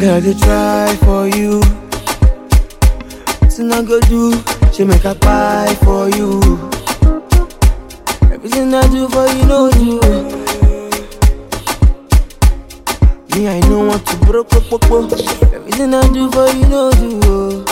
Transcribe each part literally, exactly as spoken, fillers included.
Girl, they try for you. Nothing I go do, she make a pie for you. Everything I do for you, no do. Me, I know what to broke, broke, broke, broke. Everything I do for you, no do.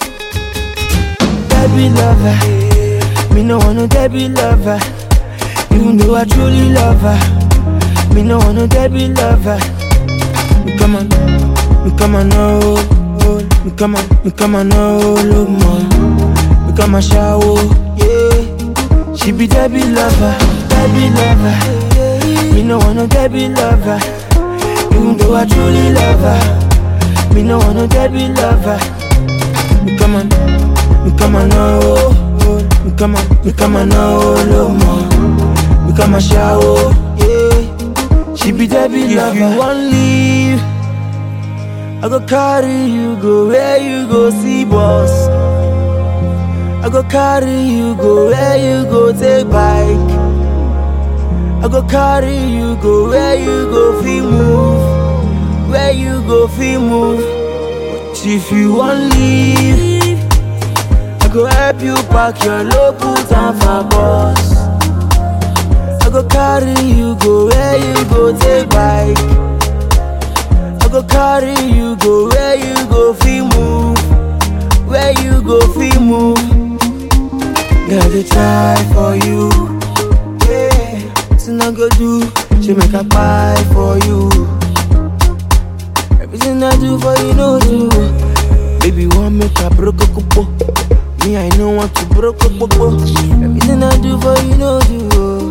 Debbie lover, me no want no Debbie lover. Even though I truly love her, me no want no Debbie lover. Me come on, me come on, no, me come on, me come on, no, look more. Me come on, shower, yeah. She be Debbie lover, Debbie lover. Me no want no Debbie lover. Even though I truly love her, me no want no Debbie lover. Me come on, me come on, no, me come on, me come on, no, look more. Me come on, shower, yeah. She be Debbie lover. If you want leave, I go carry you, go where you go see boss. I go carry you, go where you go take bike. I go carry you, go where you go feel move. Where you go feel move. But if you want leave, I go help you pack your load, put on for boss. I go carry you, go where you go take bike. I go carry you, go where you go feel move. Where you go feel move. Girl, they try for you. Yeah, nothing I go do, she make a pie for you. Everything I do for you, no do. Baby, want make a broke a couple. Me, I know want to broke a couple. Everything I do for you, no do.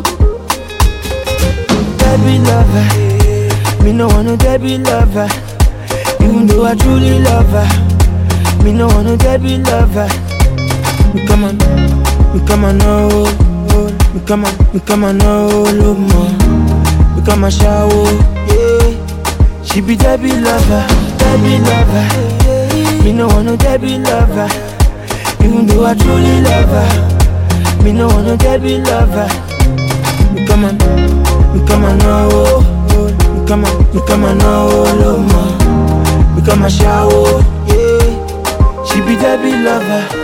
Debbie lover, me no want no Debbie lover. Even though I truly love her, me no want no Debbie lover. Me come on, me come on, no, me come on, me come on, no, look more. Me come on, shower, yeah. She be Debbie lover, Debbie lover. Me no want no Debbie lover. Even though I truly love her, me no want no Debbie lover. Me come on, me come on, no, me come on, me come on, no, look more. Me come on, shower, yeah. She be Debbie lover.